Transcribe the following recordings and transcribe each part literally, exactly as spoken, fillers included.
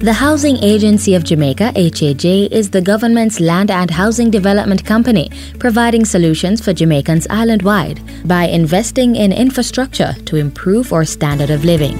The Housing Agency of Jamaica, H A J, is the government's land and housing development company, providing solutions for Jamaicans island-wide by investing in infrastructure to improve our standard of living.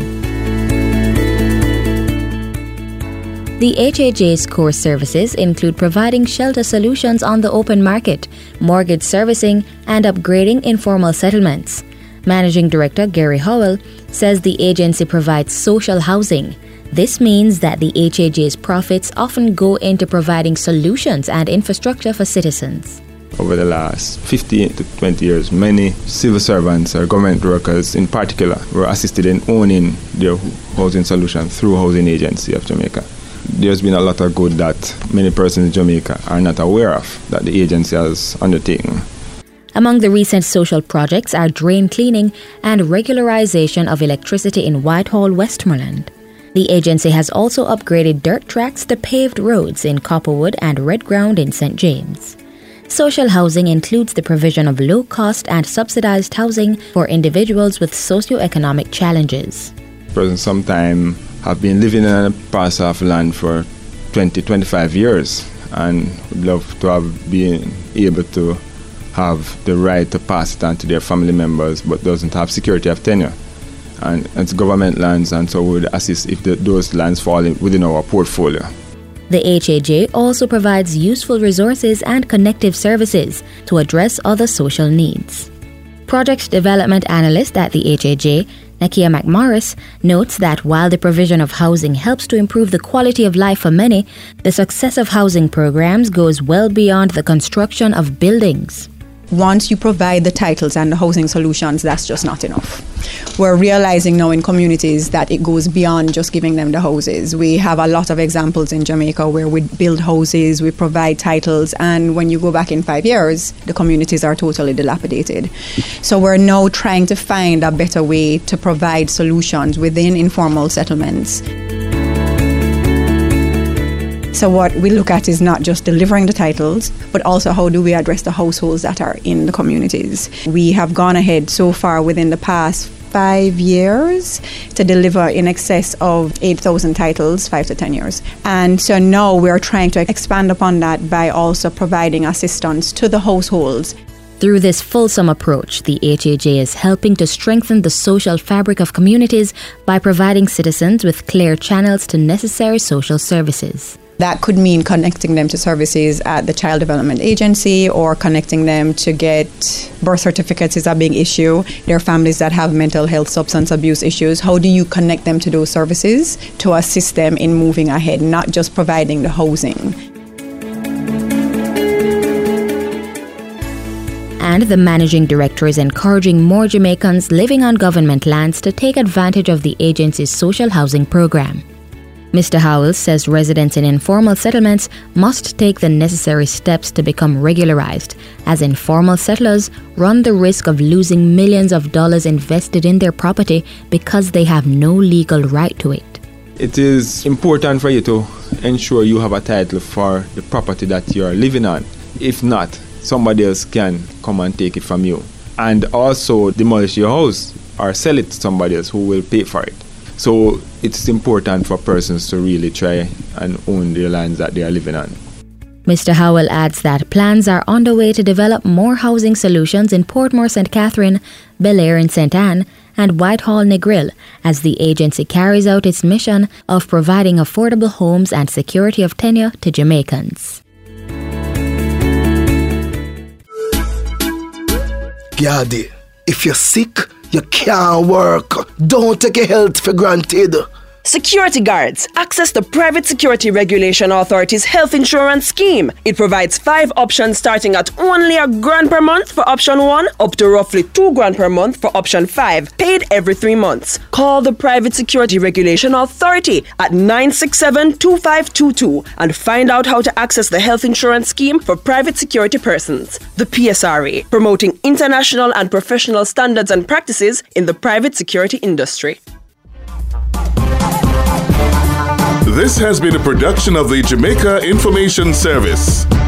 The H A J's core services include providing shelter solutions on the open market, mortgage servicing, and upgrading informal settlements. Managing Director Gary Howell says the agency provides social housing. This means that the H A J's profits often go into providing solutions and infrastructure for citizens. Over the last fifteen to twenty years, many civil servants or government workers in particular were assisted in owning their housing solution through Housing Agency of Jamaica. There's been a lot of good that many persons in Jamaica are not aware of that the agency has undertaken. Among the recent social projects are drain cleaning and regularization of electricity in Whitehall, Westmoreland. The agency has also upgraded dirt tracks to paved roads in Copperwood and Red Ground in Saint James. Social housing includes the provision of low-cost and subsidized housing for individuals with socioeconomic challenges. Persons sometimes have been living in a parcel of land for twenty, twenty-five years and would love to have been able to have the right to pass it on to their family members but doesn't have security of tenure. And it's government lands, and so we would assist if the, those lands fall in, within our portfolio. The H A J also provides useful resources and connective services to address other social needs. Project Development Analyst at the H A J, Nakia McMorris, notes that while the provision of housing helps to improve the quality of life for many, the success of housing programs goes well beyond the construction of buildings. Once you provide the titles and the housing solutions, that's just not enough. We're realizing now in communities that it goes beyond just giving them the houses. We have a lot of examples in Jamaica where we build houses, we provide titles, and when you go back in five years, the communities are totally dilapidated. So we're now trying to find a better way to provide solutions within informal settlements. So what we look at is not just delivering the titles, but also how do we address the households that are in the communities. We have gone ahead so far within the past five years to deliver in excess of eight thousand titles, five to ten years. And so now we're trying to expand upon that by also providing assistance to the households. Through this fulsome approach, the H A J is helping to strengthen the social fabric of communities by providing citizens with clear channels to necessary social services. That could mean connecting them to services at the Child Development Agency or connecting them to get birth certificates is a big issue. There are families that have mental health, substance abuse issues. How do you connect them to those services to assist them in moving ahead, not just providing the housing? And the managing director is encouraging more Jamaicans living on government lands to take advantage of the agency's social housing program. Mister Howell says residents in informal settlements must take the necessary steps to become regularized, as informal settlers run the risk of losing millions of dollars invested in their property because they have no legal right to it. It is important for you to ensure you have a title for the property that you are living on. If not, somebody else can come and take it from you. And also demolish your house or sell it to somebody else who will pay for it. So it's important for persons to really try and own the lands that they are living on. Mister Howell adds that plans are underway to develop more housing solutions in Portmore Saint Catherine, Bel Air in Saint Anne, and Whitehall Negril as the agency carries out its mission of providing affordable homes and security of tenure to Jamaicans. Gardy, if you're sick, you can't work. Don't take your health for granted. Security guards access the Private Security Regulation Authority's health insurance scheme. It provides five options starting at only a grand per month for option one, up to roughly two grand per month for option five, paid every three months. Call the Private Security Regulation Authority at nine six seven, two five two two and find out how to access the health insurance scheme for private security persons. The P S R A, promoting international and professional standards and practices in the private security industry. This has been a production of the Jamaica Information Service.